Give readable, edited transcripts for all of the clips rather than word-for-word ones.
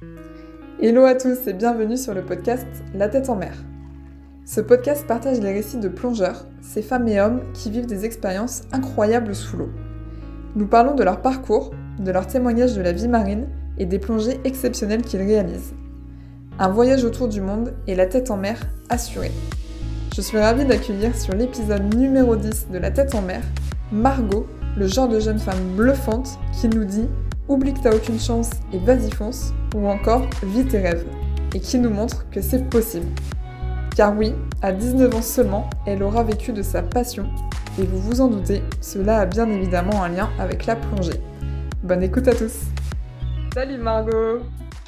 Hello à tous et bienvenue sur le podcast La tête en mer. Ce podcast partage les récits de plongeurs, ces femmes et hommes qui vivent des expériences incroyables sous l'eau. Nous parlons de leur parcours, de leurs témoignages de la vie marine et des plongées exceptionnelles qu'ils réalisent. Un voyage autour du monde et la tête en mer assurée. Je suis ravie d'accueillir sur l'épisode numéro 10 de La tête en mer, Margot, le genre de jeune femme bluffante qui nous dit « Oublie que t'as aucune chance et vas-y fonce » ou encore « Vis tes rêves » et qui nous montre que c'est possible. Car oui, à 19 ans seulement, elle aura vécu de sa passion et vous vous en doutez, cela a bien évidemment un lien avec la plongée. Bonne écoute à tous. Salut Margot.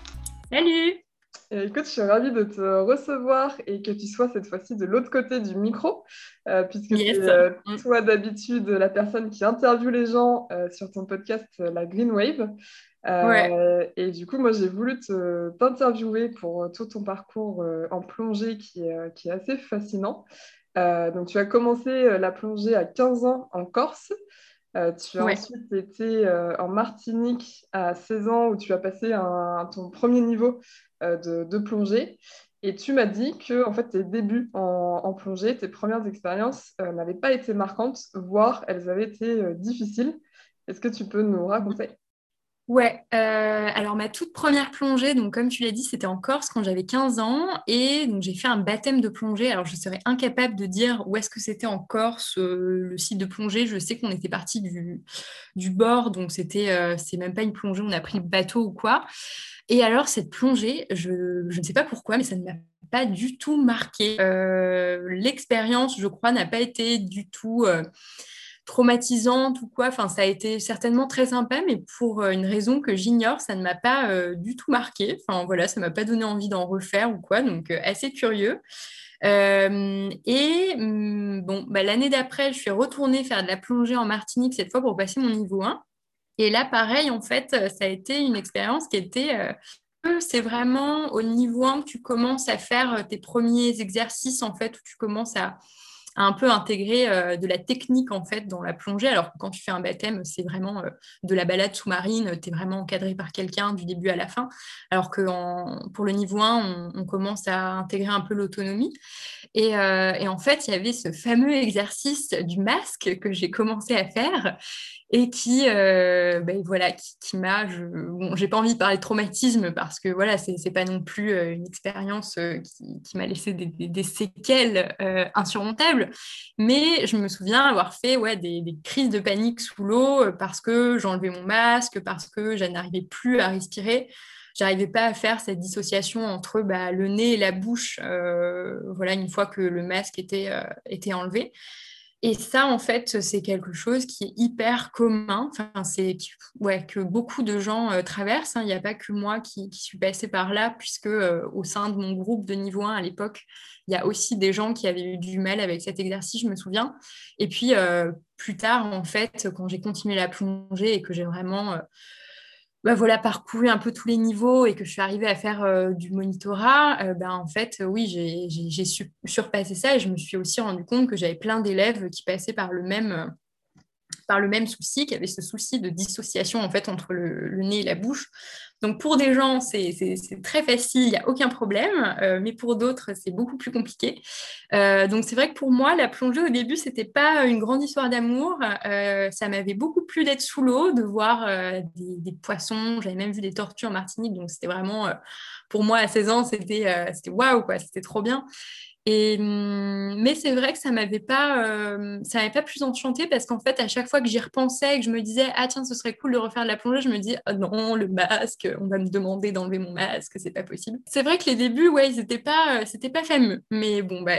Salut! Écoute, je suis ravie de te recevoir et que tu sois cette fois-ci de l'autre côté du micro, puisque Yes. c'est toi d'habitude la personne qui interviewe les gens sur ton podcast La Green Wave. Ouais. Et du coup, moi, j'ai voulu t'interviewer pour tout ton parcours en plongée qui est assez fascinant. Donc, tu as commencé la plongée à 15 ans en Corse. Tu as Ouais. ensuite été en Martinique à 16 ans où tu as passé ton premier niveau de plongée. Et tu m'as dit que en fait, tes débuts en plongée, tes premières expériences n'avaient pas été marquantes, voire elles avaient été difficiles. Est-ce que tu peux nous raconter? Ouais. Alors, ma toute première plongée, donc, comme tu l'as dit, c'était en Corse quand j'avais 15 ans. Et donc, j'ai fait un baptême de plongée. Alors, je serais incapable de dire où est-ce que c'était en Corse, le site de plongée. Je sais qu'on était parti du bord, donc c'est même pas une plongée, on a pris le bateau ou quoi. Et alors, cette plongée, je ne sais pas pourquoi, mais ça ne m'a pas du tout marqué. L'expérience, je crois, n'a pas été du tout traumatisante ou quoi. Enfin, ça a été certainement très sympa, mais pour une raison que j'ignore, ça ne m'a pas du tout marqué. Enfin, voilà, ça m'a pas donné envie d'en refaire ou quoi, donc assez curieux. Bon, bah, l'année d'après, je suis retournée faire de la plongée en Martinique, cette fois pour passer mon niveau 1. Et là, pareil, en fait, ça a été une expérience qui était... c'est vraiment au niveau 1 que tu commences à faire tes premiers exercices, en fait, où tu commences à un peu intégrer de la technique, en fait, dans la plongée. Alors que quand tu fais un baptême, c'est vraiment de la balade sous-marine, tu es vraiment encadré par quelqu'un du début à la fin. Alors que pour le niveau 1, on commence à intégrer un peu l'autonomie. Et en fait, il y avait ce fameux exercice du masque que j'ai commencé à faire et qui, ben voilà, qui m'a. Bon, j'ai pas envie de parler de traumatisme parce que voilà, c'est pas non plus une expérience qui m'a laissé des séquelles insurmontables, mais je me souviens avoir fait ouais, des crises de panique sous l'eau parce que j'enlevais mon masque, parce que je n'arrivais plus à respirer. J'arrivais pas à faire cette dissociation entre bah, le nez et la bouche, voilà, une fois que le masque était enlevé. Et ça, en fait, c'est quelque chose qui est hyper commun. Enfin, ouais, que beaucoup de gens traversent, hein. Il n'y a pas que moi qui suis passée par là, puisque au sein de mon groupe de niveau 1 à l'époque, il y a aussi des gens qui avaient eu du mal avec cet exercice, je me souviens. Et puis, plus tard, en fait, quand j'ai continué la plongée et que j'ai vraiment bah voilà, parcouru un peu tous les niveaux et que je suis arrivée à faire du monitorat, ben en fait, oui, j'ai surpassé ça et je me suis aussi rendu compte que j'avais plein d'élèves qui passaient par le même souci, qui avaient ce souci de dissociation en fait entre le nez et la bouche. Donc pour des gens, c'est très facile, il n'y a aucun problème, mais pour d'autres, c'est beaucoup plus compliqué. Donc c'est vrai que pour moi, la plongée au début, c'était pas une grande histoire d'amour. Ça m'avait beaucoup plu d'être sous l'eau, de voir des poissons. J'avais même vu des tortues en Martinique, donc c'était vraiment, pour moi à 16 ans, c'était waouh, quoi, c'était trop bien. Mais c'est vrai que ça m'avait pas plus enchantée parce qu'en fait, à chaque fois que j'y repensais et que je me disais, ah tiens, ce serait cool de refaire de la plongée, je me dis, ah non, le masque, on va me demander d'enlever mon masque, c'est pas possible. C'est vrai que les débuts, ouais, c'était pas fameux. Mais bon, bah,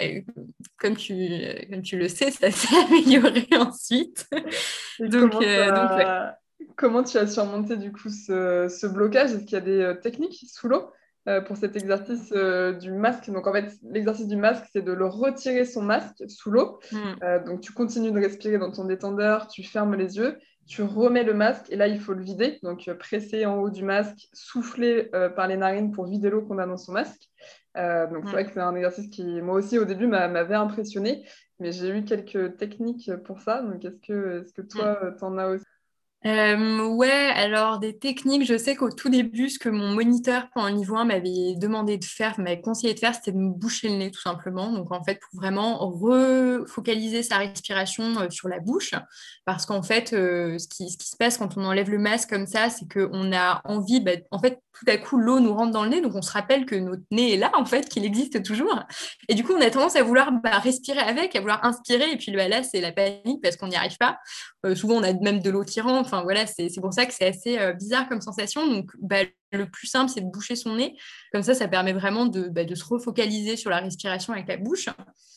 comme tu le sais, ça s'est amélioré ensuite. Et Donc ouais. comment tu as surmonté du coup ce blocage? Est-ce qu'il y a des techniques sous l'eau pour cet exercice du masque? Donc en fait, l'exercice du masque, c'est de le retirer son masque sous l'eau. Mm. Donc tu continues de respirer dans ton détendeur, tu fermes les yeux, tu remets le masque et là il faut le vider. Donc presser en haut du masque, souffler par les narines pour vider l'eau qu'on a dans son masque. Donc c'est Mm. vrai que c'est un exercice qui, moi aussi au début, m'avait impressionné. Mais j'ai eu quelques techniques pour ça. Donc, est-ce que Mm. toi, t'en as aussi? Ouais, alors des techniques, je sais qu'au tout début, ce que mon moniteur pendant le niveau 1 m'avait demandé de faire, m'avait conseillé de faire, c'était de me boucher le nez tout simplement. Donc en fait, pour vraiment refocaliser sa respiration sur la bouche, parce qu'en fait, ce qui se passe quand on enlève le masque comme ça, c'est qu'on a envie, bah, en fait, tout à coup, l'eau nous rentre dans le nez, donc on se rappelle que notre nez est là, en fait, qu'il existe toujours. Et du coup, on a tendance à vouloir respirer avec, à vouloir inspirer, et puis bah, là, c'est la panique parce qu'on n'y arrive pas. Souvent, on a même de l'eau qui rentre. Enfin, voilà, c'est pour ça que c'est assez bizarre comme sensation. Donc, bah, le plus simple, c'est de boucher son nez. Comme ça permet vraiment de se refocaliser sur la respiration avec la bouche.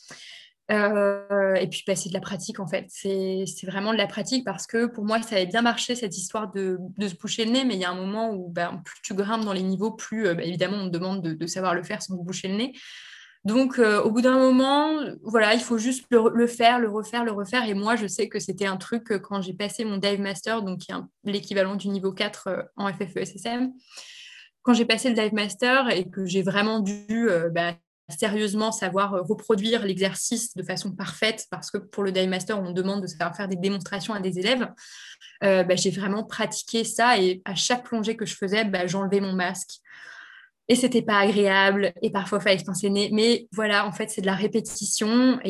Et puis, bah, c'est de la pratique, en fait. C'est vraiment de la pratique parce que pour moi, ça avait bien marché, cette histoire de se boucher le nez. Mais il y a un moment où bah, plus tu grimpes dans les niveaux, plus bah, évidemment, on te demande de savoir le faire sans se boucher le nez. Donc, au bout d'un moment, voilà, il faut juste le faire, le refaire, le refaire. Et moi, je sais que c'était un truc que quand j'ai passé mon Dive Master, donc qui est l'équivalent du niveau 4 en FFESSM, quand j'ai passé le Dive Master et que j'ai vraiment dû bah, sérieusement savoir reproduire l'exercice de façon parfaite, parce que pour le Dive Master, on demande de savoir faire des démonstrations à des élèves, bah, j'ai vraiment pratiqué ça. Et à chaque plongée que je faisais, bah, j'enlevais mon masque. Et c'était pas agréable, et parfois il fallait se pincer le nez. Mais voilà, en fait, c'est de la répétition.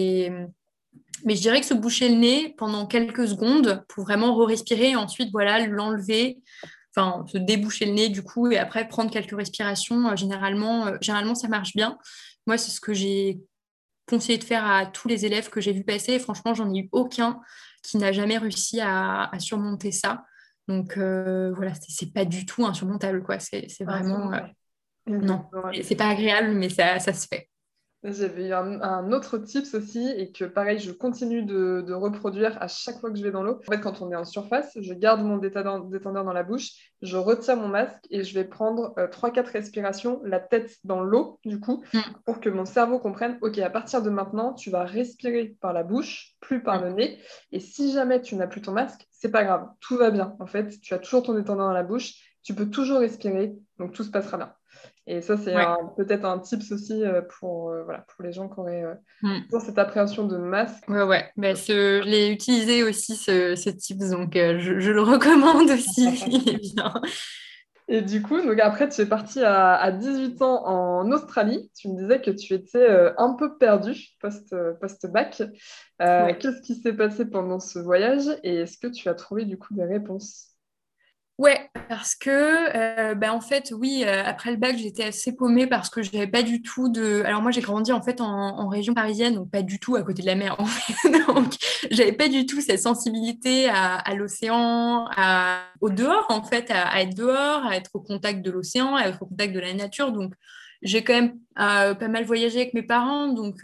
Mais je dirais que se boucher le nez pendant quelques secondes pour vraiment re-respirer et ensuite, voilà, l'enlever, enfin, se déboucher le nez du coup, et après prendre quelques respirations. Généralement, ça marche bien. Moi, c'est ce que j'ai conseillé de faire à tous les élèves que j'ai vu passer. Et franchement, j'en ai eu aucun qui n'a jamais réussi à surmonter ça. Donc voilà, c'est pas du tout insurmontable, quoi. C'est Ah, c'est vraiment. vrai. Non, Exactement. c'est pas agréable, mais ça se fait. J'avais eu un autre tips aussi et que pareil, je continue de reproduire à chaque fois que je vais dans l'eau. En fait, quand on est en surface, je garde mon détendeur dans la bouche, je retire mon masque et je vais prendre 3-4 respirations, la tête dans l'eau, du coup, Mm, pour que mon cerveau comprenne, OK, à partir de maintenant, tu vas respirer par la bouche, plus par le mm. nez. Et si jamais tu n'as plus ton masque, c'est pas grave, tout va bien. En fait, tu as toujours ton détendeur dans la bouche, tu peux toujours respirer, donc tout se passera bien. Et ça, c'est Ouais. peut-être un tips aussi voilà, pour les gens qui auraient Mm. toujours cette appréhension de masque. Ouais, ouais. Bah, je l'ai utilisé aussi, ce tips, donc je le recommande aussi. Il est bien. Et du coup, donc après, tu es parti à 18 ans en Australie. Tu me disais que tu étais un peu perdu post-bac. Ouais. Qu'est-ce qui s'est passé pendant ce voyage et est-ce que tu as trouvé du coup des réponses? Ouais, parce que, bah, en fait, oui, après le bac, j'étais assez paumée parce que je n'avais pas du tout de. Alors, moi, j'ai grandi en fait en région parisienne, donc pas du tout à côté de la mer, en fait. Donc, j'avais pas du tout cette sensibilité à l'océan, au dehors, en fait, à être dehors, à être au contact de l'océan, à être au contact de la nature. Donc, j'ai quand même pas mal voyagé avec mes parents, donc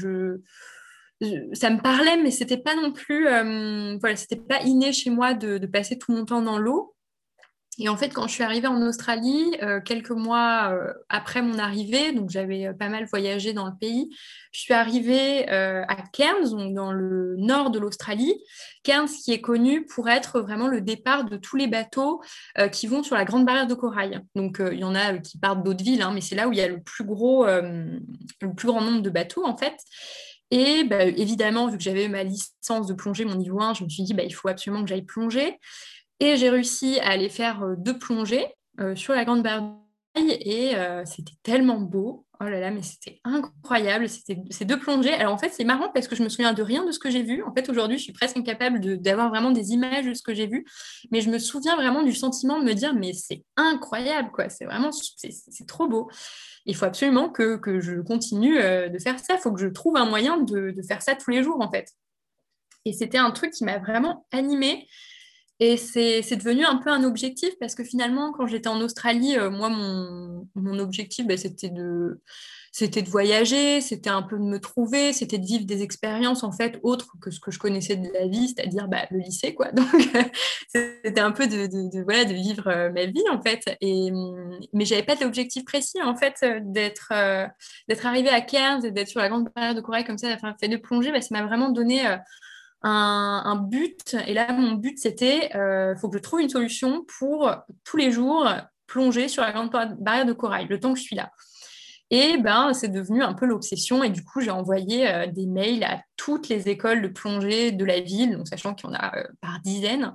ça me parlait, mais c'était pas non plus, voilà, c'était pas inné chez moi de passer tout mon temps dans l'eau. Et en fait, quand je suis arrivée en Australie, quelques mois après mon arrivée, donc j'avais pas mal voyagé dans le pays, je suis arrivée à Cairns, donc dans le nord de l'Australie. Cairns qui est connu pour être vraiment le départ de tous les bateaux qui vont sur la Grande Barrière de Corail. Donc il y en a qui partent d'autres villes, hein, mais c'est là où il y a le plus grand nombre de bateaux en fait. Et bah, évidemment, vu que j'avais eu ma licence de plongée, mon niveau 1, je me suis dit, bah, il faut absolument que j'aille plonger. Et j'ai réussi à aller faire 2 plongées sur la Grande Barrière et c'était tellement beau. Oh là là, mais c'était incroyable. C'était ces 2 plongées. Alors en fait, c'est marrant parce que je me souviens de rien de ce que j'ai vu. En fait, aujourd'hui, je suis presque incapable d'avoir vraiment des images de ce que j'ai vu. Mais je me souviens vraiment du sentiment de me dire, mais c'est incroyable, quoi. C'est vraiment, c'est trop beau. Il faut absolument que je continue de faire ça. Il faut que je trouve un moyen de faire ça tous les jours, en fait. Et c'était un truc qui m'a vraiment animée. Et c'est devenu un peu un objectif parce que finalement, quand j'étais en Australie, moi, mon objectif, bah, c'était de voyager, c'était un peu de me trouver, c'était de vivre des expériences en fait autres que ce que je connaissais de la vie, c'est-à-dire bah, le lycée, quoi. Donc, c'était un peu voilà, de vivre ma vie en fait. Mais j'avais pas d'objectif précis en fait, d'être arrivée à Cairns et d'être sur la Grande Barrière de Corail comme ça, enfin, fait de plonger, bah, ça m'a vraiment donné un but. Et là, mon but, c'était, faut que je trouve une solution pour tous les jours plonger sur la grande barrière de corail, le temps que je suis là. Et ben, c'est devenu un peu l'obsession. Et du coup, j'ai envoyé des mails à toutes les écoles de plongée de la ville, donc sachant qu'il y en a par dizaines.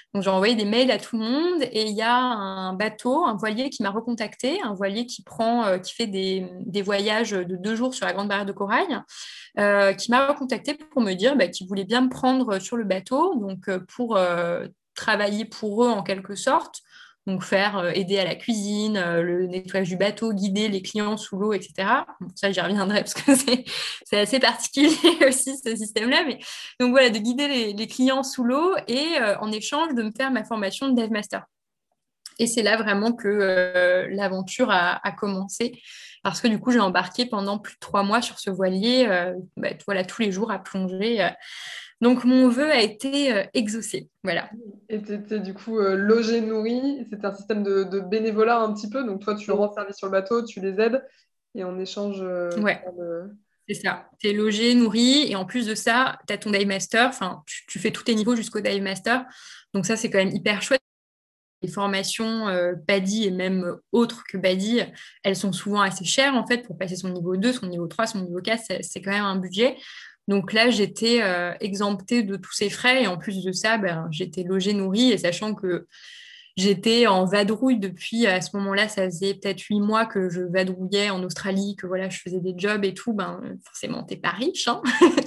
Donc, j'ai envoyé des mails à tout le monde et il y a un bateau, un voilier qui m'a recontacté, un voilier qui fait des voyages de 2 jours sur la Grande Barrière de Corail, qui m'a recontacté pour me dire qu'il voulait bien me prendre sur le bateau, donc pour travailler pour eux en quelque sorte. Donc, aider à la cuisine, le nettoyage du bateau, guider les clients sous l'eau, etc. Bon, ça, j'y reviendrai parce que c'est assez particulier aussi, ce système-là. Mais... Donc, voilà, de guider les clients sous l'eau et en échange de me faire ma formation de Dive Master. Et c'est là vraiment que l'aventure a commencé. Parce que du coup, j'ai embarqué pendant plus de 3 mois sur ce voilier, voilà, tous les jours à plonger. Donc, mon vœu a été exaucé. Voilà. Et tu étais du coup logé, nourri. C'était un système de bénévolat un petit peu. Donc toi, tu rends service sur le bateau, tu les aides. Et en échange, Ouais. C'est ça. Tu es logé, nourri, et en plus de ça, tu as ton dive master. Enfin, tu fais tous tes niveaux jusqu'au dive master. Donc ça, c'est quand même hyper chouette. Les formations PADI et même autres que PADI, elles sont souvent assez chères en fait pour passer son niveau 2, son niveau 3, son niveau 4, c'est quand même un budget. Donc là, j'étais exemptée de tous ces frais et en plus de ça, j'étais logée, nourrie et sachant que j'étais en vadrouille depuis, à ce moment-là, ça faisait peut-être 8 mois que je vadrouillais en Australie, que voilà, je faisais des jobs et tout, forcément, t'es pas riche, hein.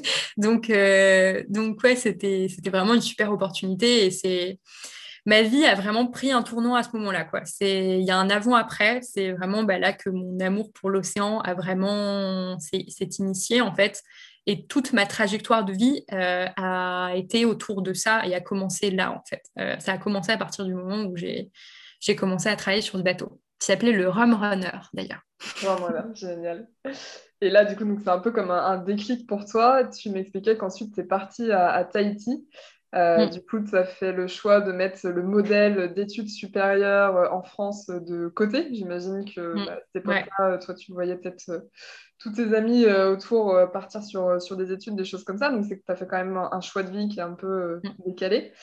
Donc ouais, c'était vraiment une super opportunité et ma vie a vraiment pris un tournant à ce moment-là, quoi. Il y a un avant-après, c'est vraiment là que mon amour pour l'océan a vraiment s'est initié, en fait. Et toute ma trajectoire de vie a été autour de ça et a commencé là, en fait. Ça a commencé à partir du moment où j'ai commencé à travailler sur ce bateau, qui s'appelait le Rum Runner, d'ailleurs. Enfin, voilà, génial. Et là, du coup, donc, c'est un peu comme un déclic pour toi. Tu m'expliquais qu'ensuite, tu es partie à Tahiti. Mm, Du coup, tu as fait le choix de mettre le modèle d'études supérieures en France de côté. J'imagine que mm. à cette Ouais. époque-là, toi, tu voyais peut-être tous tes amis autour partir sur des études, des choses comme ça. Donc, c'est que tu as fait quand même un choix de vie qui est un peu Mm. décalé.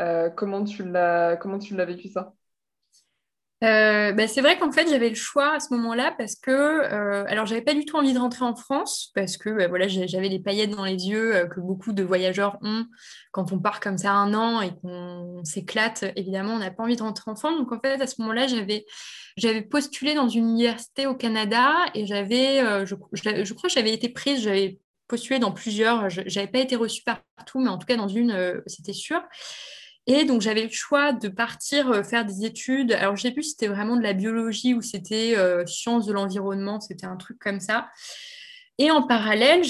Comment tu l'as vécu ça? C'est vrai qu'en fait j'avais le choix à ce moment-là parce que alors j'avais pas du tout envie de rentrer en France parce que voilà j'avais des paillettes dans les yeux que beaucoup de voyageurs ont quand on part comme ça un an et qu'on s'éclate, évidemment on n'a pas envie de rentrer en France. Donc en fait à ce moment-là j'avais postulé dans une université au Canada et je crois que j'avais été prise. J'avais postulé dans plusieurs, j'avais pas été reçue partout mais en tout cas dans une c'était sûr. Et donc, j'avais le choix de partir faire des études. Alors, je ne sais plus si c'était vraiment de la biologie ou c'était sciences de l'environnement, c'était un truc comme ça. Et en parallèle,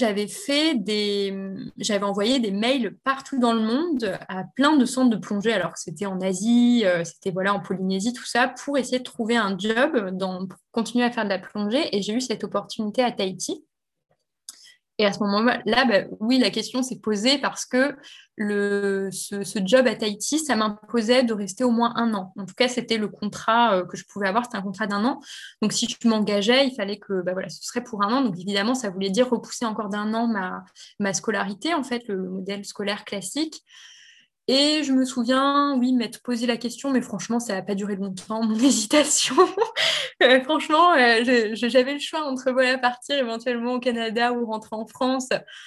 j'avais envoyé des mails partout dans le monde à plein de centres de plongée, alors que c'était en Asie, c'était voilà, en Polynésie, tout ça, pour essayer de trouver un job pour continuer à faire de la plongée. Et j'ai eu cette opportunité à Tahiti. Et à ce moment-là, oui, la question s'est posée parce que ce job à Tahiti, ça m'imposait de rester au moins un an. En tout cas, c'était le contrat que je pouvais avoir, c'était un contrat d'1 an. Donc, si je m'engageais, il fallait que voilà, ce serait pour un an. Donc, évidemment, ça voulait dire repousser encore d'1 an ma scolarité, en fait, le modèle scolaire classique. Et je me souviens, oui, m'être posé la question, mais franchement, ça n'a pas duré longtemps, mon hésitation. Franchement, j'avais le choix entre voilà, partir éventuellement au Canada ou rentrer en France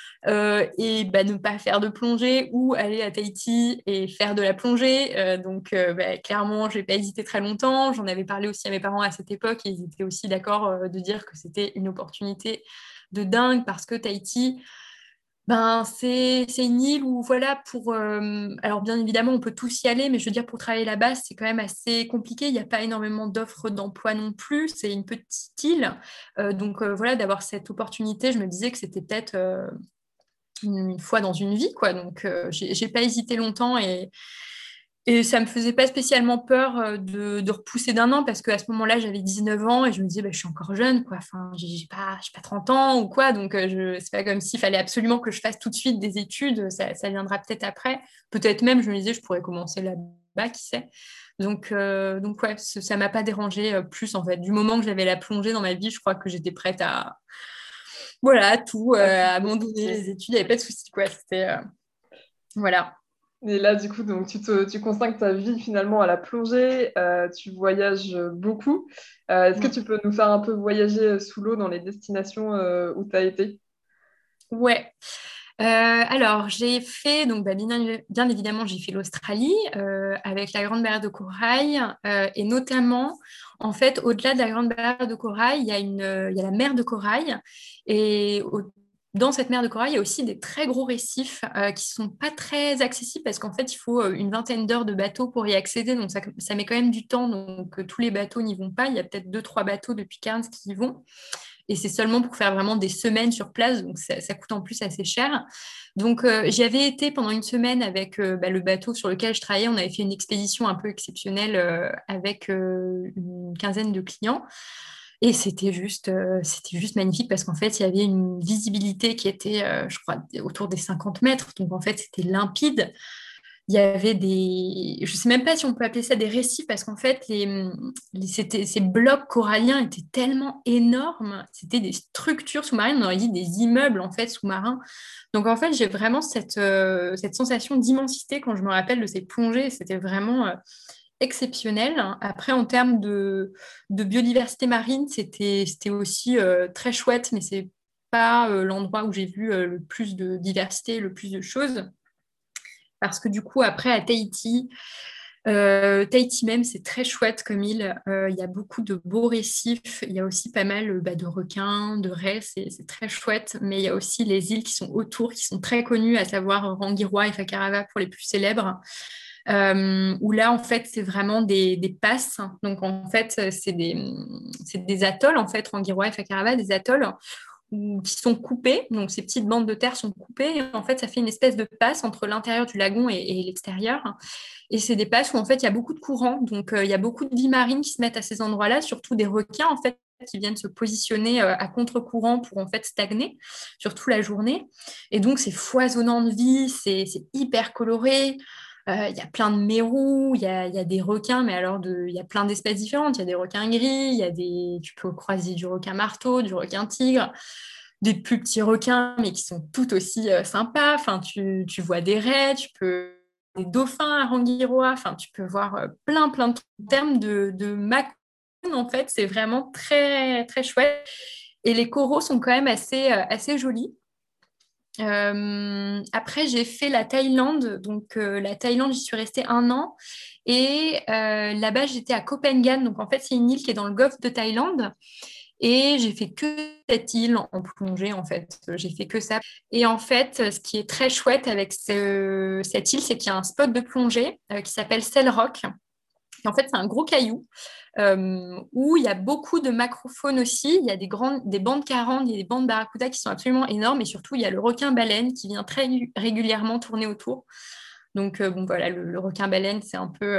et ne pas faire de plongée ou aller à Tahiti et faire de la plongée. Donc, clairement, je n'ai pas hésité très longtemps. J'en avais parlé aussi à mes parents à cette époque et ils étaient aussi d'accord de dire que c'était une opportunité de dingue parce que Tahiti, c'est une île où, voilà, alors bien évidemment, on peut tous y aller, mais je veux dire, pour travailler là-bas, c'est quand même assez compliqué. Il n'y a pas énormément d'offres d'emploi non plus. C'est une petite île. Donc, voilà, d'avoir cette opportunité, je me disais que c'était peut-être une fois dans une vie, quoi. Donc, j'ai pas hésité longtemps et ça me faisait pas spécialement peur de repousser d'1 an parce qu'à ce moment-là, j'avais 19 ans et je me disais, je suis encore jeune, quoi. Enfin, j'ai pas 30 ans ou quoi. Donc, c'est pas comme s'il fallait absolument que je fasse tout de suite des études. Ça viendra peut-être après. Peut-être même, je me disais, je pourrais commencer là-bas, qui sait. Donc ouais, ça m'a pas dérangé plus, en fait. Du moment que j'avais la plongée dans ma vie, je crois que j'étais prête voilà, tout, à abandonner les études. Il n'y avait pas de souci, quoi. C'était, voilà. Et là, du coup, donc, tu consacres ta vie finalement à la plongée, tu voyages beaucoup. Est-ce que Mm. tu peux nous faire un peu voyager sous l'eau dans les destinations où tu as été? Ouais. Alors, j'ai fait, donc bien évidemment, j'ai fait l'Australie avec la Grande Barrière de Corail et notamment, en fait, au-delà de la Grande Barrière de Corail, il y a la mer de Corail et dans cette mer de Corail, il y a aussi des très gros récifs qui sont pas très accessibles parce qu'en fait, il faut une vingtaine d'heures de bateau pour y accéder, donc ça met quand même du temps, donc tous les bateaux n'y vont pas. Il y a peut-être deux, trois bateaux depuis Cairns qui y vont. Et c'est seulement pour faire vraiment des semaines sur place, donc ça coûte en plus assez cher. Donc j'y avais été pendant une semaine avec le bateau sur lequel je travaillais. On avait fait une expédition un peu exceptionnelle avec une quinzaine de clients. Et c'était juste magnifique parce qu'en fait, il y avait une visibilité qui était, je crois, autour des 50 mètres. Donc en fait, c'était limpide. Il y avait je ne sais même pas si on peut appeler ça des récifs parce qu'en fait, ces blocs coralliens étaient tellement énormes. C'était des structures sous-marines, on aurait dit des immeubles en fait sous-marins. Donc en fait, j'ai vraiment cette sensation d'immensité quand je me rappelle de ces plongées. C'était vraiment exceptionnel. Après, en termes de biodiversité marine, c'était aussi très chouette, mais c'est pas l'endroit où j'ai vu le plus de diversité, le plus de choses. Parce que du coup, après, à Tahiti, Tahiti même, c'est très chouette comme île. Il y a beaucoup de beaux récifs. Il y a aussi pas mal de requins, de raies. C'est très chouette. Mais il y a aussi les îles qui sont autour, qui sont très connues, à savoir Rangiroa et Fakarava pour les plus célèbres. Où là, en fait, c'est vraiment des passes. Donc, en fait, c'est des atolls, en fait, Rangiroa et Fakarava, des atolls qui sont coupés. Donc, ces petites bandes de terre sont coupées. Et en fait, ça fait une espèce de passe entre l'intérieur du lagon et l'extérieur. Et c'est des passes où, en fait, il y a beaucoup de courants. Donc, il y a beaucoup de vie marine qui se mettent à ces endroits-là, surtout des requins, en fait, qui viennent se positionner à contre-courant pour, en fait, stagner, surtout la journée. Et donc, c'est foisonnant de vie, c'est hyper coloré. Il y a plein de mérous, il y a des requins, mais alors il y a plein d'espèces différentes. Il y a des requins gris, tu peux croiser du requin marteau, du requin tigre, des plus petits requins, mais qui sont tout aussi sympas. Enfin, tu vois des raies, des dauphins à Rangiroa, enfin, tu peux voir plein de trucs. En termes de macro, en fait, c'est vraiment très, très chouette. Et les coraux sont quand même assez jolis. Après, j'ai fait la Thaïlande. Donc, la Thaïlande, j'y suis restée un an. Et là-bas, j'étais à Koh Phangan. Donc, en fait, c'est une île qui est dans le golfe de Thaïlande. Et j'ai fait que cette île en plongée, en fait. J'ai fait que ça. Et en fait, ce qui est très chouette avec cette île, c'est qu'il y a un spot de plongée qui s'appelle Cell Rock. Et en fait, c'est un gros caillou où il y a beaucoup de macrofaune aussi. Il y a des bandes carandes, il y a des bandes barracuda qui sont absolument énormes. Et surtout, il y a le requin-baleine qui vient très régulièrement tourner autour. Donc, bon, voilà, le requin-baleine, c'est un peu...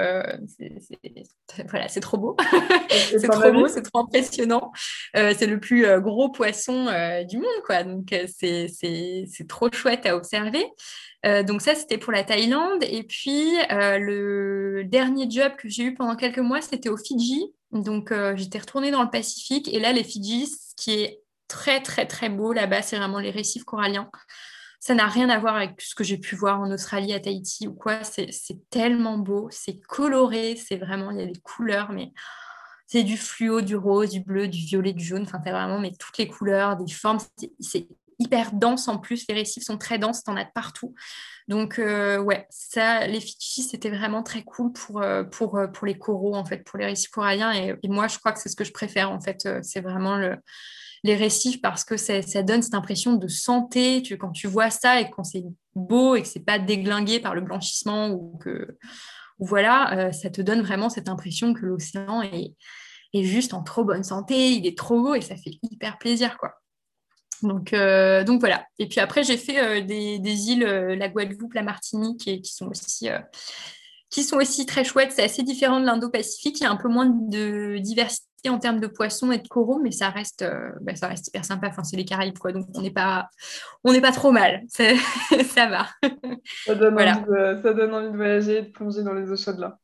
voilà, c'est trop beau. Et C'est t'en as trop vu? beau, c'est trop impressionnant. C'est le plus gros poisson du monde, quoi. Donc, c'est trop chouette à observer. Donc, ça, c'était pour la Thaïlande. Et puis, le dernier job que j'ai eu pendant quelques mois, c'était aux Fidji. Donc, j'étais retournée dans le Pacifique. Et là, les Fidji, ce qui est très, très, très beau là-bas, c'est vraiment les récifs coralliens. Ça n'a rien à voir avec ce que j'ai pu voir en Australie, à Tahiti ou quoi. C'est tellement beau, c'est coloré, c'est vraiment, il y a des couleurs, mais c'est du fluo, du rose, du bleu, du violet, du jaune. Enfin, t'as vraiment mais toutes les couleurs, des formes. C'est hyper dense en plus. Les récifs sont très denses, t'en as de partout. Donc, ouais, ça, les Fidji, c'était vraiment très cool pour les coraux, en fait, pour les récifs coralliens. Et moi, je crois que c'est ce que je préfère, en fait. C'est vraiment les récifs parce que ça donne cette impression de santé. Quand tu vois ça et quand c'est beau et que c'est pas déglingué par le blanchissement ou voilà, ça te donne vraiment cette impression que l'océan est juste en trop bonne santé, il est trop beau et ça fait hyper plaisir, quoi. Donc voilà. Et puis après, j'ai fait des îles, la Guadeloupe, la Martinique, et qui sont aussi très chouettes. C'est assez différent de l'Indo-Pacifique. Il y a un peu moins de diversité en termes de poissons et de coraux, mais ça reste hyper sympa. Enfin, c'est les Caraïbes, quoi. Donc on n'est pas trop mal. Ça va. Voilà. Ça donne envie de voyager et de plonger dans les eaux chaudes là.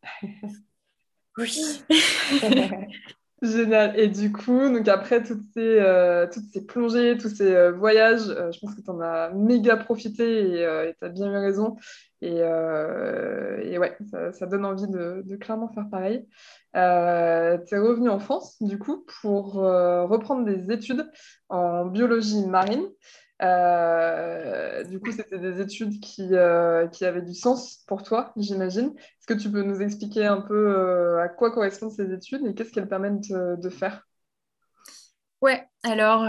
Oui. Génial. Et du coup, donc après toutes ces plongées, tous ces voyages, je pense que tu en as méga profité et tu as bien eu raison. Et ouais, ça donne envie de clairement faire pareil. Tu es revenu en France, du coup, pour reprendre des études en biologie marine. Du coup, c'était des études qui avaient du sens pour toi, j'imagine. Est-ce que tu peux nous expliquer un peu à quoi correspondent ces études et qu'est-ce qu'elles permettent de faire? Ouais, alors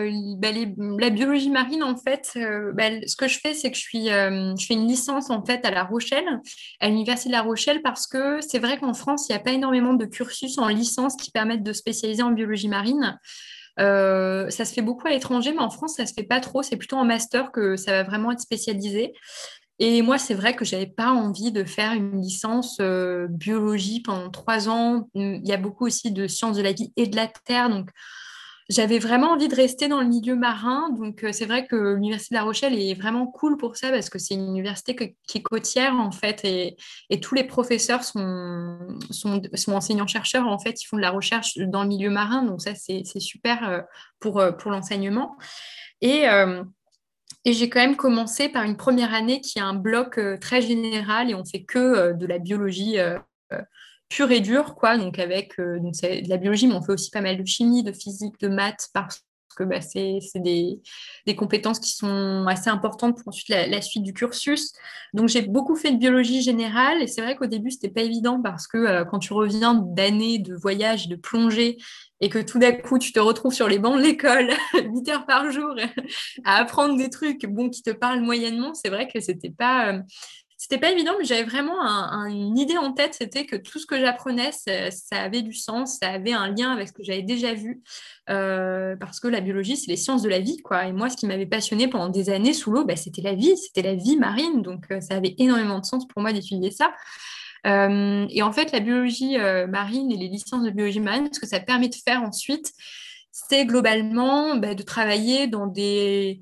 la biologie marine, en fait, ce que je fais, c'est que je fais une licence en fait à La Rochelle, à l'Université de La Rochelle, parce que c'est vrai qu'en France, il n'y a pas énormément de cursus en licence qui permettent de spécialiser en biologie marine. Ça se fait beaucoup à l'étranger, mais en France, ça se fait pas trop. C'est plutôt en master que ça va vraiment être spécialisé. Et moi, c'est vrai que j'avais pas envie de faire une licence biologie pendant 3 ans. Il y a beaucoup aussi de sciences de la vie et de la terre, donc j'avais vraiment envie de rester dans le milieu marin. Donc c'est vrai que l'Université de La Rochelle est vraiment cool pour ça parce que c'est une université qui est côtière en fait et tous les professeurs sont enseignants-chercheurs. En fait, ils font de la recherche dans le milieu marin. Donc ça, c'est super pour l'enseignement. Et, euh, et j'ai quand même commencé par une première année qui est un bloc très général et on fait que de la biologie euh, pure et dure, quoi. Donc avec donc c'est de la biologie, mais on fait aussi pas mal de chimie, de physique, de maths, parce que bah, c'est des compétences qui sont assez importantes pour ensuite la suite du cursus. Donc j'ai beaucoup fait de biologie générale et c'est vrai qu'au début, c'était pas évident parce que quand tu reviens d'années de voyage, de plongée, et que tout d'un coup, tu te retrouves sur les bancs de l'école, 8 heures par jour, à apprendre des trucs bon, qui te parlent moyennement, c'est vrai que c'était pas évident, mais j'avais vraiment une idée en tête, c'était que tout ce que j'apprenais, ça avait du sens, ça avait un lien avec ce que j'avais déjà vu, parce que la biologie, c'est les sciences de la vie, quoi. Et moi, ce qui m'avait passionné pendant des années sous l'eau, bah, c'était la vie marine, donc ça avait énormément de sens pour moi d'étudier ça. Et en fait, la biologie marine et les licences de biologie marine, ce que ça permet de faire ensuite, c'est globalement bah, de travailler dans des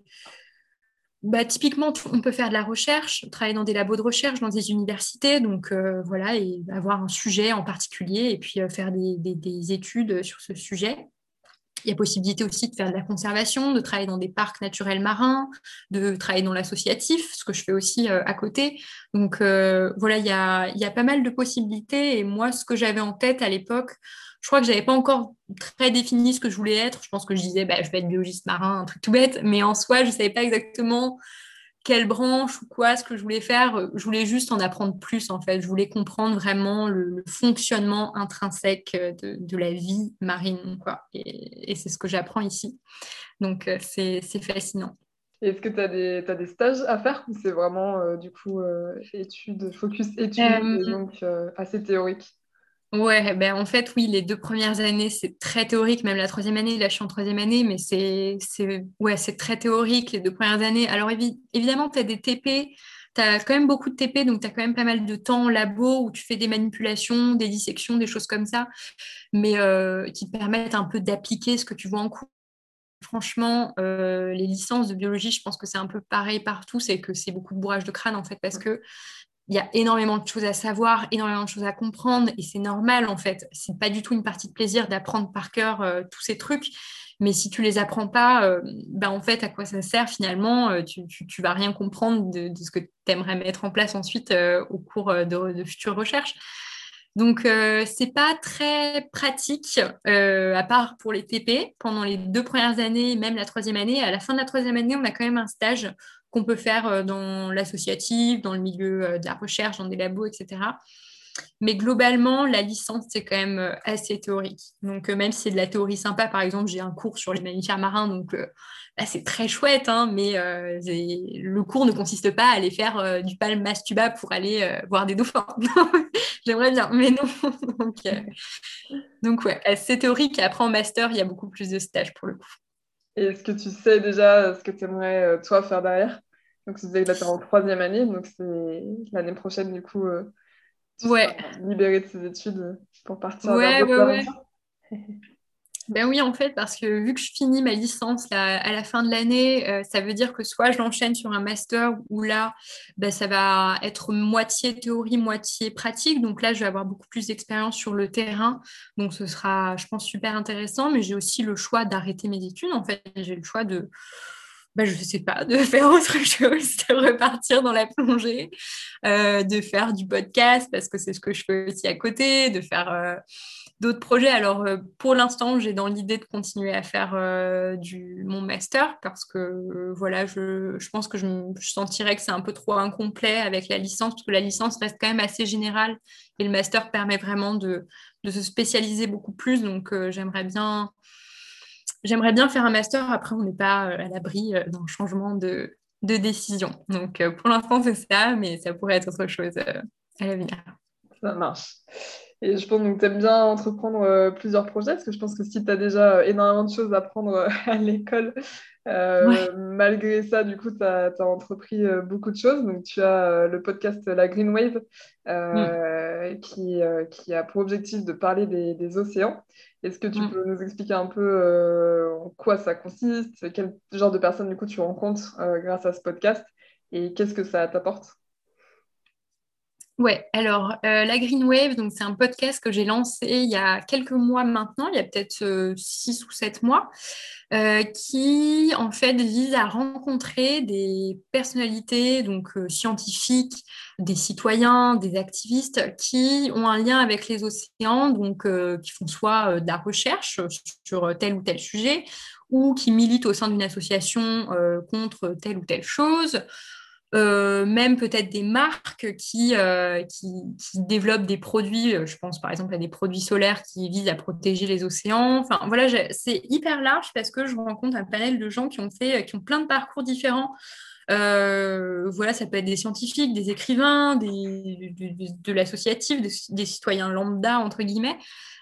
typiquement, on peut faire de la recherche, travailler dans des labos de recherche, dans des universités, donc voilà, et avoir un sujet en particulier, et puis faire des études sur ce sujet. Il y a possibilité aussi de faire de la conservation, de travailler dans des parcs naturels marins, de travailler dans l'associatif, ce que je fais aussi à côté. Donc voilà, il y a pas mal de possibilités. Et moi, ce que j'avais en tête à l'époque, je crois que je n'avais pas encore très défini ce que je voulais être. Je pense que je disais, bah, je vais être biologiste marin, un truc tout bête. Mais en soi, je ne savais pas exactement quelle branche ou quoi, ce que je voulais faire. Je voulais juste en apprendre plus, en fait. Je voulais comprendre vraiment le fonctionnement intrinsèque de la vie marine, quoi. Et c'est ce que j'apprends ici. Donc, c'est fascinant. Et est-ce que t'as des stages à faire ou c'est vraiment du coup études, focus études et Euh, donc assez théorique? ouais, ben en fait, oui, les 2 premières années, c'est très théorique, même la troisième année, là, je suis en troisième année, mais ouais, c'est très théorique, les 2 premières années. Alors, évidemment, tu as des TP, tu as quand même beaucoup de TP, donc tu as quand même pas mal de temps en labo où tu fais des manipulations, des dissections, des choses comme ça, mais qui te permettent un peu d'appliquer ce que tu vois en cours. Franchement, les licences de biologie, je pense que c'est un peu pareil partout, c'est que c'est beaucoup de bourrage de crâne, en fait, parce que il y a énormément de choses à savoir, énormément de choses à comprendre, et c'est normal en fait. C'est pas du tout une partie de plaisir d'apprendre par cœur tous ces trucs, mais si tu les apprends pas, ben en fait, à quoi ça sert finalement? Tu vas rien comprendre de ce que tu aimerais mettre en place ensuite au cours de futures recherches. Donc, c'est pas très pratique, à part pour les TP, pendant les 2 premières années, même la troisième année. À la fin de la troisième année, on a quand même un stage qu'on peut faire dans l'associatif, dans le milieu de la recherche, dans des labos, etc. Mais globalement, la licence, c'est quand même assez théorique. Donc, même si c'est de la théorie sympa, par exemple, j'ai un cours sur les mammifères marins, donc là, c'est très chouette, hein, mais le cours ne consiste pas à aller faire du palme mastuba pour aller voir des dauphins. J'aimerais bien, mais non. donc, ouais, c'est théorique. Et après, en master, il y a beaucoup plus de stages pour le coup. Et est-ce que tu sais déjà ce que tu aimerais toi faire derrière? Donc tu disais que là t'es en troisième année, donc c'est l'année prochaine du coup tu seras Ouais, libérée de ces études pour partir vers ouais, d'autres ouais, ouais. aventures. Ben oui, en fait, parce que vu que je finis ma licence là, à la fin de l'année, ça veut dire que soit je l'enchaîne sur un master où là, ben, ça va être moitié théorie, moitié pratique. Donc là, je vais avoir beaucoup plus d'expérience sur le terrain. Donc ce sera, je pense, super intéressant. Mais j'ai aussi le choix d'arrêter mes études. En fait, j'ai le choix de, ben, je sais pas, de faire autre chose, de repartir dans la plongée, de faire du podcast parce que c'est ce que je fais aussi à côté, de faire d'autres projets. Alors, pour l'instant, j'ai dans l'idée de continuer à faire mon master parce que voilà, je pense que je sentirais que c'est un peu trop incomplet avec la licence, parce que la licence reste quand même assez générale et le master permet vraiment de se spécialiser beaucoup plus. Donc, j'aimerais bien faire un master. Après, on n'est pas à l'abri d'un changement de décision. Donc, pour l'instant, c'est ça, mais ça pourrait être autre chose à l'avenir. Ça marche. Et je pense que tu aimes bien entreprendre plusieurs projets, parce que je pense que si tu as déjà énormément de choses à apprendre à l'école, Ouais. malgré ça, du coup, tu as entrepris beaucoup de choses. Donc, tu as le podcast La Green Wave, Mm, qui a pour objectif de parler des océans. Est-ce que tu mm. peux nous expliquer un peu en quoi ça consiste, quel genre de personnes, du coup, tu rencontres grâce à ce podcast, et qu'est-ce que ça t'apporte? Ouais, alors la Green Wave, donc c'est un podcast que j'ai lancé il y a quelques mois maintenant, il y a peut-être 6 ou 7 mois, qui en fait vise à rencontrer des personnalités donc scientifiques, des citoyens, des activistes qui ont un lien avec les océans, donc qui font soit de la recherche sur tel ou tel sujet, ou qui militent au sein d'une association contre telle ou telle chose, même peut-être des marques qui développent des produits, je pense par exemple à des produits solaires qui visent à protéger les océans. Enfin voilà, c'est hyper large parce que je rencontre un panel de gens qui ont plein de parcours différents. Voilà, ça peut être des scientifiques, des écrivains, de l'associatif, des citoyens lambda, entre guillemets.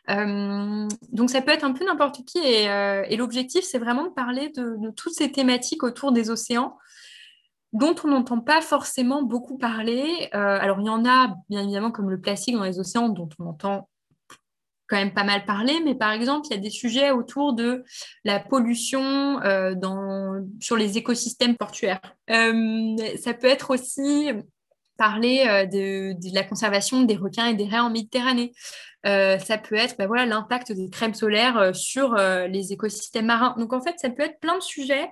Donc ça peut être un peu n'importe qui et l'objectif, c'est vraiment de parler de toutes ces thématiques autour des océans dont on n'entend pas forcément beaucoup parler. Alors, il y en a, bien évidemment, comme le plastique dans les océans, dont on entend quand même pas mal parler, mais par exemple, il y a des sujets autour de la pollution sur les écosystèmes portuaires. Ça peut être aussi parler de la conservation des requins et des raies en Méditerranée. Ça peut être voilà, l'impact des crèmes solaires sur les écosystèmes marins. Donc en fait, ça peut être plein de sujets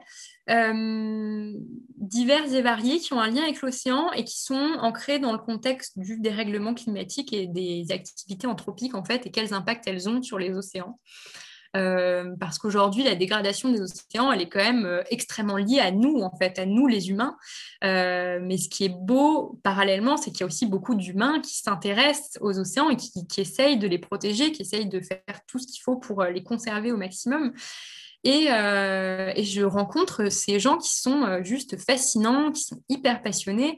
divers et variés qui ont un lien avec l'océan et qui sont ancrés dans le contexte du dérèglement climatique et des activités anthropiques en fait et quels impacts elles ont sur les océans. Parce qu'aujourd'hui, la dégradation des océans, elle est quand même extrêmement liée à nous, en fait, à nous les humains. Mais ce qui est beau, parallèlement, c'est qu'il y a aussi beaucoup d'humains qui s'intéressent aux océans et qui essayent de les protéger, qui essayent de faire tout ce qu'il faut pour les conserver au maximum. Et je rencontre ces gens qui sont juste fascinants, qui sont hyper passionnés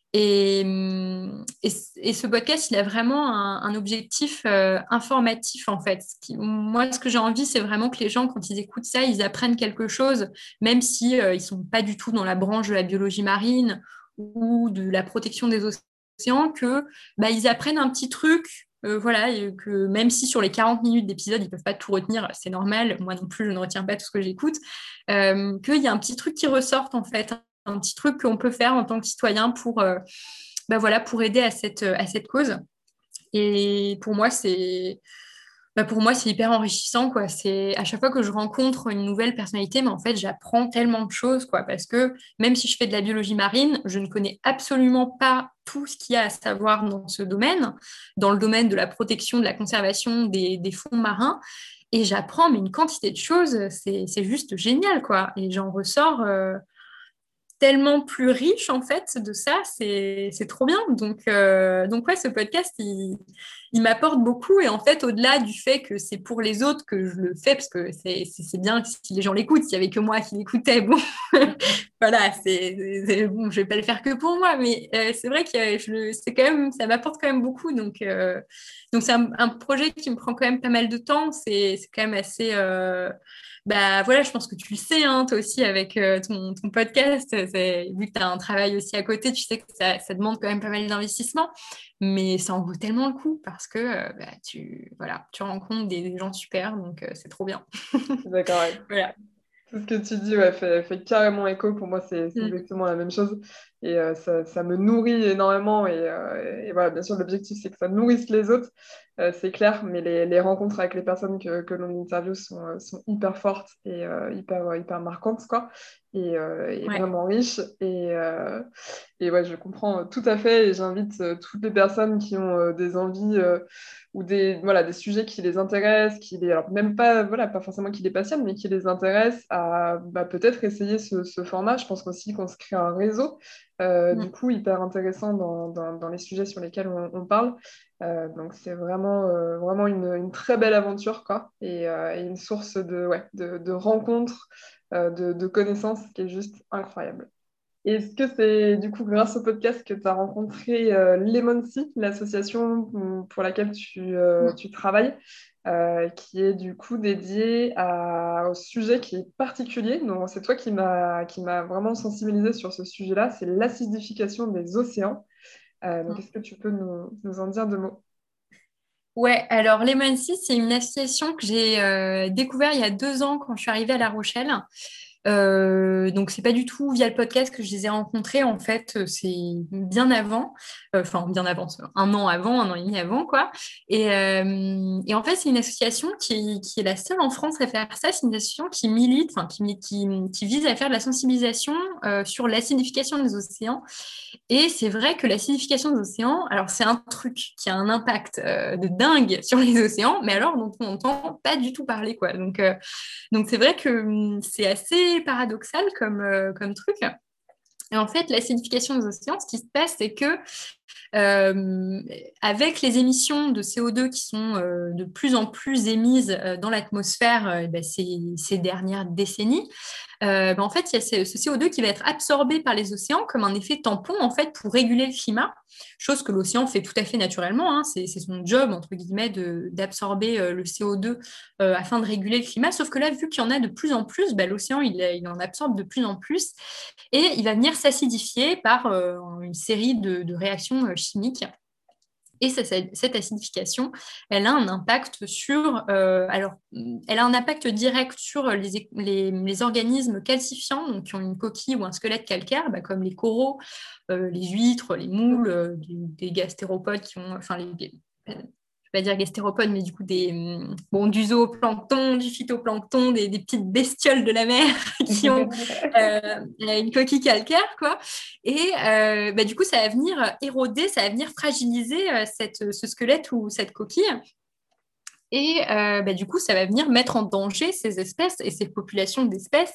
et ce podcast, il a vraiment un objectif informatif, en fait. Moi, ce que j'ai envie, c'est vraiment que les gens, quand ils écoutent ça, ils apprennent quelque chose, même si ils ne sont pas du tout dans la branche de la biologie marine ou de la protection des océans, que bah, ils apprennent un petit truc. Voilà, et que même si sur les 40 minutes d'épisode, ils ne peuvent pas tout retenir, c'est normal, moi non plus, je ne retiens pas tout ce que j'écoute, qu'il y a un petit truc qui ressorte, en fait, un petit truc qu'on peut faire en tant que citoyen pour, bah voilà, pour aider à cette cause. Et pour moi, c'est hyper enrichissant, quoi. C'est à chaque fois que je rencontre une nouvelle personnalité, mais en fait, j'apprends tellement de choses, quoi. Parce que même si je fais de la biologie marine, je ne connais absolument pas tout ce qu'il y a à savoir dans ce domaine, dans le domaine de la protection, de la conservation des fonds marins. Et j'apprends mais une quantité de choses, c'est juste génial, quoi. Et j'en ressors tellement plus riche en fait de ça, c'est trop bien. Donc ouais, ce podcast, il m'apporte beaucoup et en fait, au-delà du fait que c'est pour les autres que je le fais, parce que c'est bien si les gens l'écoutent, s'il n'y avait que moi qui l'écoutais, bon, voilà, bon, je vais pas le faire que pour moi, mais c'est vrai que c'est quand même, ça m'apporte quand même beaucoup. Donc c'est un projet qui me prend quand même pas mal de temps, c'est quand même assez... bah voilà, je pense que tu le sais, hein, toi aussi, avec ton podcast. Vu que tu as un travail aussi à côté, tu sais que ça demande quand même pas mal d'investissement. Mais ça en vaut tellement le coup parce que bah, voilà, tu rencontres des gens super, donc c'est trop bien. D'accord. Voilà. Tout ce que tu dis ouais, fait carrément écho. Pour moi, c'est Mm. exactement la même chose. ça me nourrit énormément. Et voilà, bien sûr, l'objectif, c'est que ça nourrisse les autres, c'est clair, mais les rencontres avec les personnes que l'on interviewe sont hyper fortes et hyper marquantes, quoi, et Ouais. vraiment riches. Et ouais, je comprends tout à fait et j'invite toutes les personnes qui ont des envies ou voilà, des sujets qui les intéressent, alors même pas, voilà, pas forcément qui les passionnent, mais qui les intéressent à peut-être essayer ce format. Je pense aussi qu'on se crée un réseau, du Mm. coup, hyper intéressant dans les sujets sur lesquels on parle. Donc, c'est vraiment une très belle aventure, quoi, et une source ouais, de rencontres, de connaissances qui est juste incroyable. Est-ce que c'est du coup grâce au podcast que tu as rencontré Lemoncy, l'association pour laquelle tu travailles, qui est du coup dédiée au sujet qui est particulier. Donc, c'est toi qui m'a vraiment sensibilisée sur ce sujet-là, c'est l'acidification des océans. Donc, est-ce que tu peux nous en dire deux mots? Ouais, alors Lemon Sea, c'est une association que j'ai découvert il y a 2 ans quand je suis arrivée à La Rochelle. Donc, c'est pas du tout via le podcast que je les ai rencontrés. En fait, c'est bien avant, enfin, bien avant, c'est 1 an avant, 1 an et demi avant, quoi. Et en fait, c'est une association qui est la seule en France à faire ça. C'est une association qui milite, enfin, qui vise à faire de la sensibilisation sur l'acidification des océans. Et c'est vrai que l'acidification des océans, alors c'est un truc qui a un impact de dingue sur les océans, mais alors dont on n'entend pas du tout parler, quoi. Donc c'est vrai que c'est assez paradoxal comme truc. Et en fait, l'acidification des océans, ce qui se passe, c'est que euh, avec les émissions de CO2 qui sont de plus en plus émises dans l'atmosphère ces dernières décennies, en fait, il y a ce CO2 qui va être absorbé par les océans comme un effet tampon en fait pour réguler le climat, chose que l'océan fait tout à fait naturellement. Hein. C'est son job entre guillemets d'absorber le CO2 afin de réguler le climat. Sauf que là, vu qu'il y en a de plus en plus, l'océan il en absorbe de plus en plus et il va venir s'acidifier par une série de réactions chimiques. Et cette acidification, elle a un impact elle a un impact direct sur les organismes calcifiants, donc qui ont une coquille ou un squelette calcaire, comme les coraux, les huîtres, les moules, des gastéropodes qui ont, enfin je vais pas dire gastéropodes, mais du coup du zooplancton, du phytoplancton, des petites bestioles de la mer qui ont une coquille calcaire, quoi. Et du coup, ça va venir éroder, ça va venir fragiliser ce squelette ou cette coquille. Et du coup, ça va venir mettre en danger ces espèces et ces populations d'espèces.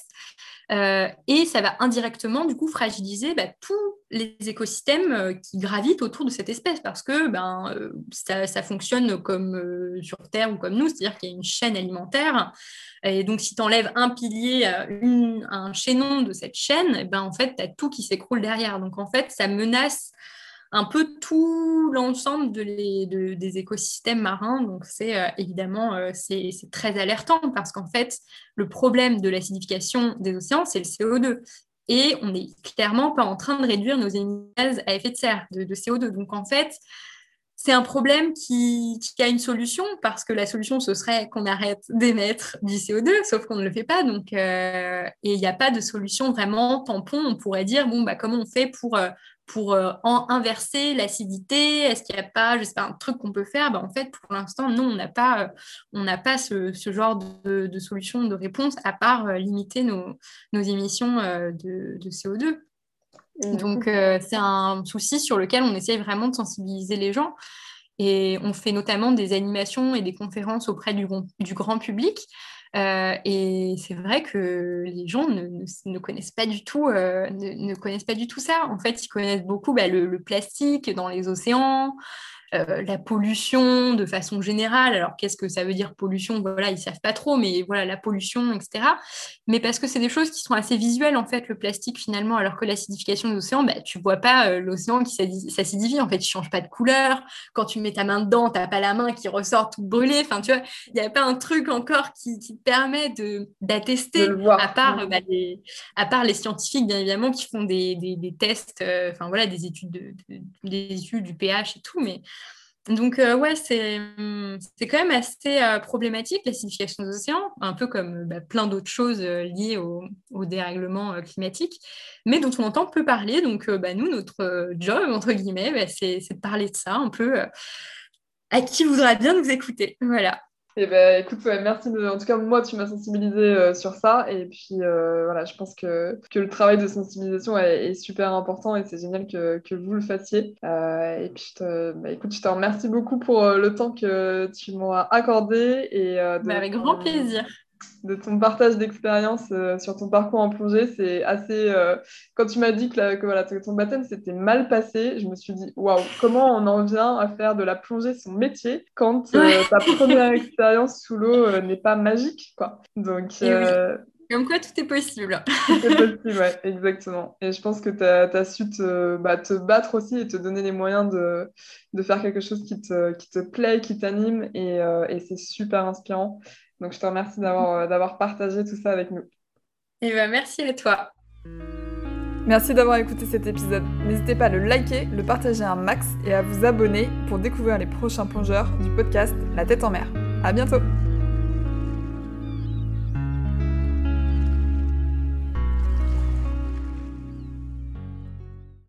Et ça va indirectement, du coup, fragiliser tous les écosystèmes qui gravitent autour de cette espèce parce que ça fonctionne comme sur Terre ou comme nous, c'est-à-dire qu'il y a une chaîne alimentaire. Et donc, si tu enlèves un pilier, un chaînon de cette chaîne, en fait, tu as tout qui s'écroule derrière. Donc, en fait, ça menace un peu tout l'ensemble des écosystèmes marins. Donc, évidemment, c'est très alertant parce qu'en fait, le problème de l'acidification des océans, c'est le CO2. Et on n'est clairement pas en train de réduire nos émissions de gaz à effet de serre, de CO2. Donc, en fait, c'est un problème qui a une solution parce que la solution, ce serait qu'on arrête d'émettre du CO2, sauf qu'on ne le fait pas. Donc, et il n'y a pas de solution vraiment tampon. On pourrait dire, bon, comment on fait pour inverser l'acidité? Est-ce qu'il n'y a pas, je sais pas, un truc qu'on peut faire? En fait, pour l'instant, non, on n'a pas ce genre de solution, de réponse, à part limiter nos émissions de CO2. Et du coup, Donc, c'est un souci sur lequel on essaye vraiment de sensibiliser les gens. Et on fait notamment des animations et des conférences auprès du grand public. Et c'est vrai que les gens ne connaissent pas du tout, ne connaissent pas du tout ça. En fait, ils connaissent beaucoup le plastique dans les océans, la pollution de façon générale. Alors, qu'est-ce que ça veut dire pollution? Voilà, ils savent pas trop, mais voilà, la pollution, etc. Mais parce que c'est des choses qui sont assez visuelles, en fait, le plastique, finalement, alors que l'acidification des océans, tu vois pas l'océan qui s'acidifie, en fait, il change pas de couleur. Quand tu mets ta main dedans, t'as pas la main qui ressort toute brûlée. Enfin, tu vois, il n'y a pas un truc encore qui te permet de le d'attester, à voir. part, à part les scientifiques, bien évidemment, qui font des tests, enfin voilà, des études du pH et tout, Donc, ouais, c'est quand même assez problématique, l'acidification des océans, un peu comme plein d'autres choses liées au dérèglement climatique, mais dont on entend peu parler. Donc, nous, notre job, entre guillemets, c'est de parler de ça un peu à qui voudra bien nous écouter. Voilà. Et ben écoute, ouais, merci en tout cas moi tu m'as sensibilisé sur ça et puis voilà, je pense que le travail de sensibilisation est super important et c'est génial que vous le fassiez. Et puis écoute, je te remercie beaucoup pour le temps que tu m'as accordé et Avec grand plaisir. de ton partage d'expérience sur ton parcours en plongée. C'est assez. Quand tu m'as dit que voilà, que ton baptême s'était mal passé, je me suis dit waouh, comment on en vient à faire de la plongée son métier quand Ouais. ta première expérience sous l'eau n'est pas magique, quoi. Donc, Et oui, comme quoi tout est possible. tout est possible, ouais, exactement. Et je pense que tu as su te battre aussi et te donner les moyens de faire quelque chose qui te plaît, qui t'anime, et c'est super inspirant. Donc, je te remercie d'avoir partagé tout ça avec nous. Et merci à toi. Merci d'avoir écouté cet épisode. N'hésitez pas à le liker, le partager un max et à vous abonner pour découvrir les prochains plongeurs du podcast La tête en mer. À bientôt!